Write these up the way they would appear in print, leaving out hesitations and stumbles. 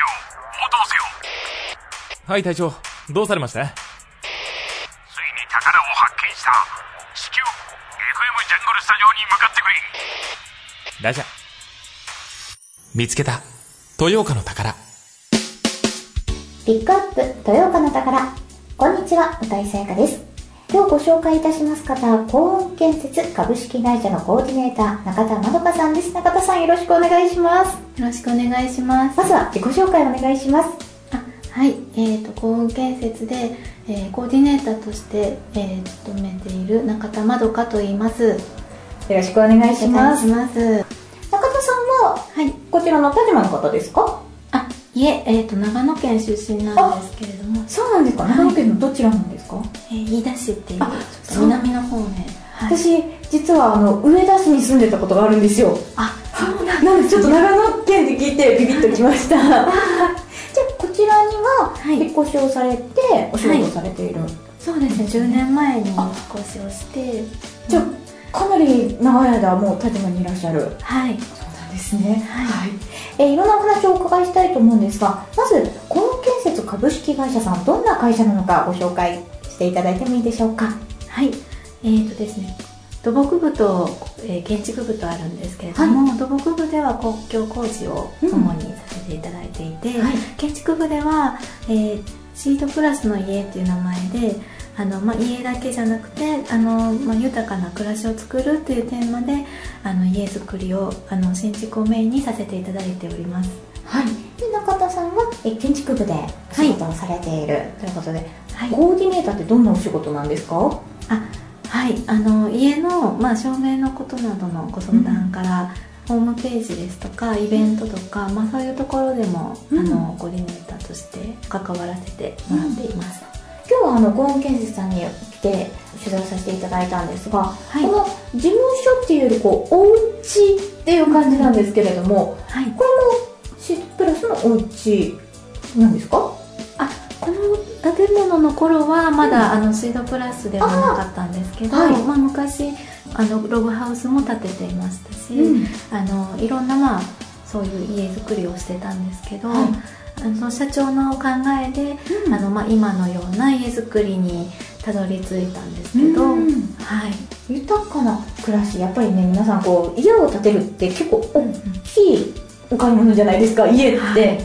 応答せよ。 はい隊長、どうされました？ ついに宝を発見した。至急 FM ジャングルスタジオに向かってくれ。 ラジャー。見つけた豊岡の宝。 ピックアップ豊岡の宝。こんにちは、歌井さやかです。今日ご紹介いたします方は、高音建設株式会社のコーディネーター、中田まどかさんです。中田さん、よろしくお願いします。 よろしくお願いします。 まずは自己紹介お願いします。 はい、高音建設で、コーディネーターとして、勤めている中田まどかと言います。よろしくお願いします。 お願いします。 中田さんは、 はい、 こちらの田島の方ですか？ いえ、長野県出身なんですけれども。 そうなんですか。長野県のどちらなんですか？ 飯田市っていうちょっと南の方面。 私実は上田市に住んでたことがあるんですよ。 そうなんですね。 なのでちょっと長野県で聞いてビビッときました。じゃあこちらには引っ越しをされてお仕事をされている。 そうですね、10年前に引っ越しをして。 じゃあかなり長い間もう田島にいらっしゃる。 はい、 そうなんですね。いろんなお話をお伺いしたいと思うんですが、まず高音建設株式会社さん、どんな会社なのかご紹介していただいてもいいでしょうか？ はい、ですね、土木部と、建築部とあるんですけれども、土木部では公共工事を主にさせていただいていて、建築部では、シートプラスの家という名前で家だけじゃなくて豊かな暮らしを作るというテーマで家づくりを新築をメインにさせていただいております。 はい、で中田さんは建築部でお仕事をされているということで、コーディネーターってどんなお仕事なんですか？ はい、家の、照明のことなどのご相談から、ホームページですとかイベントとか、そういうところでも、コーディネーターとして関わらせてもらっています。 今日は高音建設さんに来て取材させていただいたんですが、この事務所っていうよりお家っていう感じなんですけれども、これもシートプラスのお家なんですか？ この建物の頃はまだシートプラスではなかったんですけど、昔ログハウスも建てていましたし、いろんなそういう家づくりをしてたんですけど、社長の考えで、今のような家づくりにたどり着いたんですけど、 豊かな暮らし、やっぱりね、皆さん家を建てるって結構大きいお買い物じゃないですか、家って、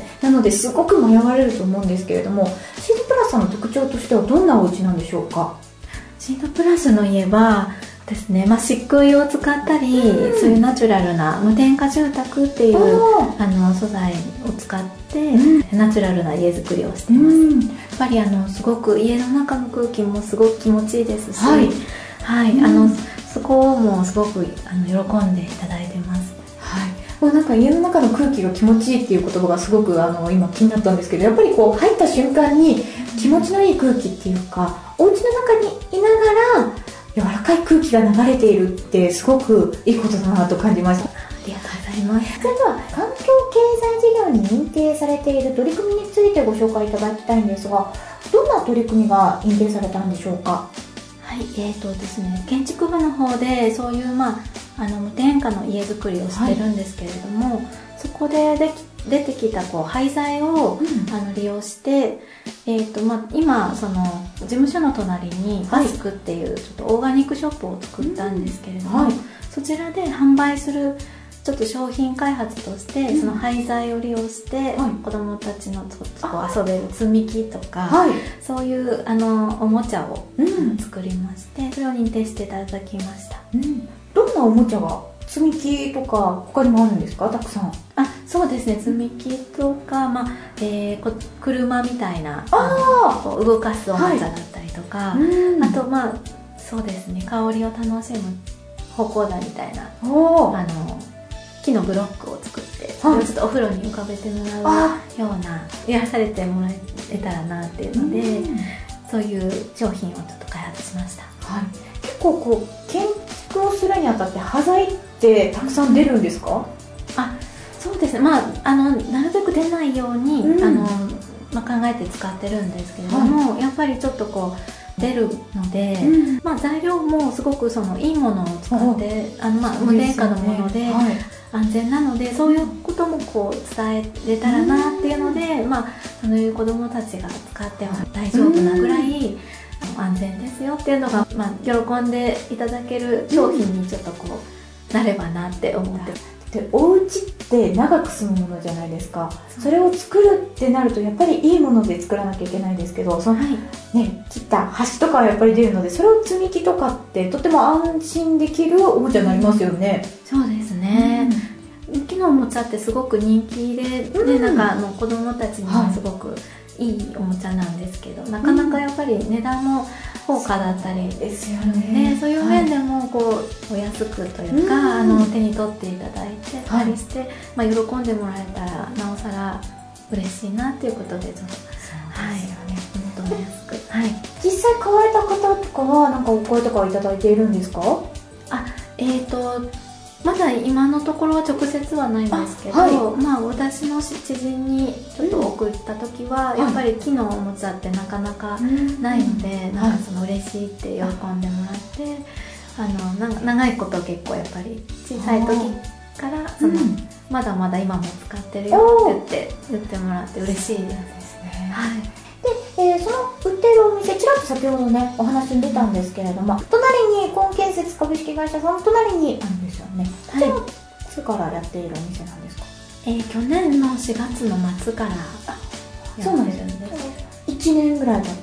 なのですごく迷われると思うんですけれども、シートプラスさんの特徴としてはどんなお家なんでしょうか？ シートプラスの家はですね、漆喰を使ったり、そういうナチュラルな無添加住宅っていう素材を使って、ナチュラルな家づくりをしています。やっぱりすごく家の中の空気もすごく気持ちいいですし、そこもすごく喜んでいただいてます。 なんか家の中の空気が気持ちいいっていう言葉がすごく今気になったんですけど、やっぱり入った瞬間に気持ちのいい空気っていうか、お家の中にいながら柔らかい空気が流れているってすごくいいことだなと感じました。 ありがとうございます。 それでは環境経済事業に認定されている取り組みについてご紹介いただきたいんですが、どんな取り組みが認定されたんでしょうか？ ですね、建築部の方でそういう無添加の家づくりをしてるんですけれども、そこで出てきた廃材を、利用して、今その事務所の隣にバスクっていうちょっとオーガニックショップを作ったんですけれども、そちらで販売するちょっと商品開発として、その廃材を利用して、子どもたちの遊べる積み木とか、そういうおもちゃを、作りまして、それを認定していただきました。 どんなおもちゃが、積み木とか他にもあるんですか？たくさん。 そうですね、積み木とか、車みたいな動かすおもちゃだったりとか、あとそうですね、香りを楽しむ歩行台みたいな木のブロックを作って、それをちょっとお風呂に浮かべてもらうような、癒されてもらえたらなっていうので、そういう商品をちょっと開発しました。 結構建築をするにあたって端材ってたくさん出るんですか？ そうですね、なるべく出ないように、考えて使ってるんですけれども、やっぱりちょっと出るので、材料もすごくいいものを使って、無添加のもので、 安全なので、そういうこともこう伝えれたらなっていうので、そういう子どもたちが使っても大丈夫なぐらい安全ですよっていうのが、喜んでいただける商品にちょっとこうなればなって思ってます。 でお家って長く住むものじゃないですか。それを作るってなるとやっぱりいいもので作らなきゃいけないんですけど、その、切った端とかはやっぱり出るので、それを積み木とかってとても安心できるおもちゃになりますよね。 そうですね、木のおもちゃってすごく人気で、なんか子供たちにもすごくいいおもちゃなんですけど、なかなかやっぱり値段も高価だったりですよね。 そういう面でもこうお安くというか、手に取っていただいてたりして、喜んでもらえたらなおさら嬉しいなっていうことで、ちょっと求めやすく、 実際買われた方とかはなんかお声とかいただいているんですか？ まだ今のところは直接はないんですけど、私の知人にちょっと送った時は、やっぱり木のおもちゃってなかなかないので、なんかその嬉しいって喜んでもらって、長いこと結構やっぱり小さい時からまだまだ今も使ってるよって言ってもらって嬉しいですね。 で、その売ってるお店、ちらっと先ほどねお話に出たんですけれども、隣にコン建設株式会社さんの隣にあるんですよね。いつからやっているお店なんですか？ 去年の4月の末からやってるんです。 1年ぐらい経った。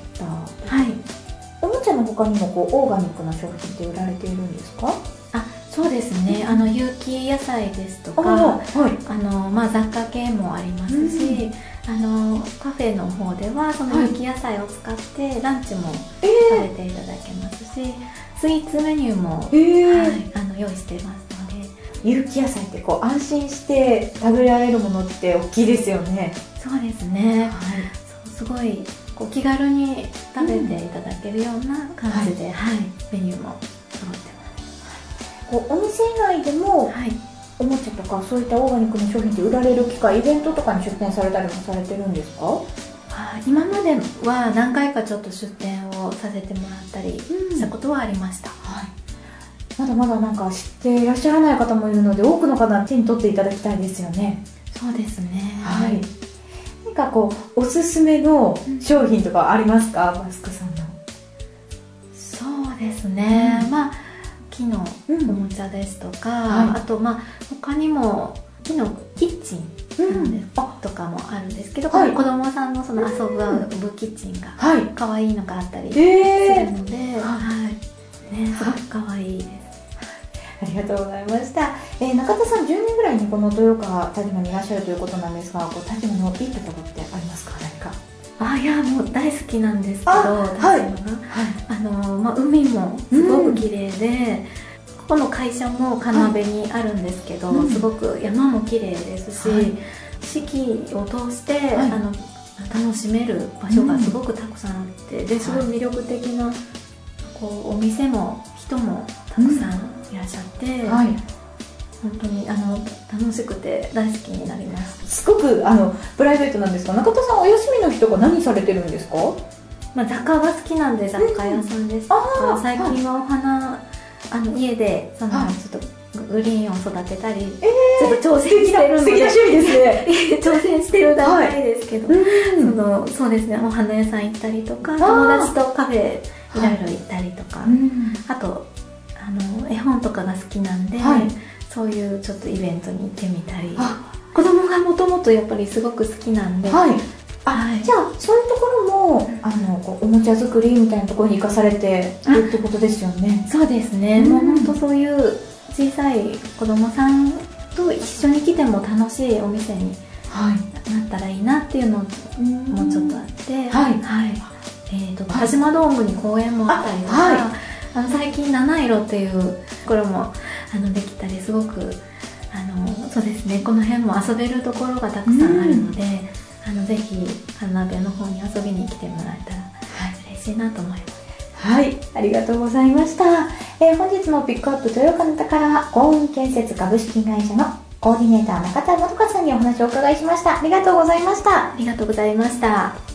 おもちゃの他にもオーガニックな商品って売られているんですか？ そうですね、有機野菜ですとか、雑貨系もありますし、カフェの方ではその有機野菜を使ってランチも食べていただけますし、スイーツメニューも、用意していますので。 有機野菜って安心して食べられるものって大きいですよね。 そうですね、すごい気軽に食べていただけるような感じで、メニューも揃ってます。 お店以外でも、おもちゃとかそういったオーガニックの商品って売られる機会、イベントとかに出店されたりもされてるんですか？ 今までは何回かちょっと出店をさせてもらったりしたことはありました。 まだまだなんか知っていらっしゃらない方もいるので、多くの方に手に取っていただきたいですよね。 そうですね。 何かおすすめの商品とかありますか？マスクさんの。 そうですね、木のおもちゃですとか、あと他にも木のキッチンとかもあるんですけど、子供さんのその遊ぶキッチンが可愛いのがあったりするので、すごく可愛いです。 ありがとうございました。中田さん、10年ぐらいにこの豊川田島にいらっしゃるということなんですが、田島のいいところってありますか？何か。 もう大好きなんですけど、田島が、海もすごく綺麗で、ここの会社も金辺にあるんですけど、すごく山も綺麗ですし、四季を通して、楽しめる場所がすごくたくさんあって、ですごい魅力的なお店も人もたくさんいらっしゃって、本当に楽しくて大好きになります。 すごくプライベートなんですが、中田さんお休みの日とか何されてるんですか？ 雑貨が好きなんで雑貨屋さんですとか、最近はお花家でちょっとグリーンを育てたり、ちょっと挑戦してるので、素敵な趣味ですね。挑戦してる段階ですけど、そうですね、お花屋さん行ったりとか、友達とカフェいろいろ行ったりとか、あと絵本とかが好きなんで、そういうちょっとイベントに行ってみたり、子供がもともとやっぱりすごく好きなんで、じゃあそういうところもおもちゃ作りみたいなところに生かされているってことですよね。 そうですね、もう本当そういう小さい子供さんと一緒に来ても楽しいお店になったらいいなっていうのもちょっとあって、田島ドームに公園もあったりとか、最近七色っていうところもできたり、すごくそうですね、この辺も遊べるところがたくさんあるので、ぜひ花辺の方に遊びに来てもらえたら嬉しいなと思います。 ありがとうございました。本日もピックアップ豊川の宝幸運建設株式会社のコーディネーター中田元香さんにお話をお伺いしました。ありがとうございました。 ありがとうございました。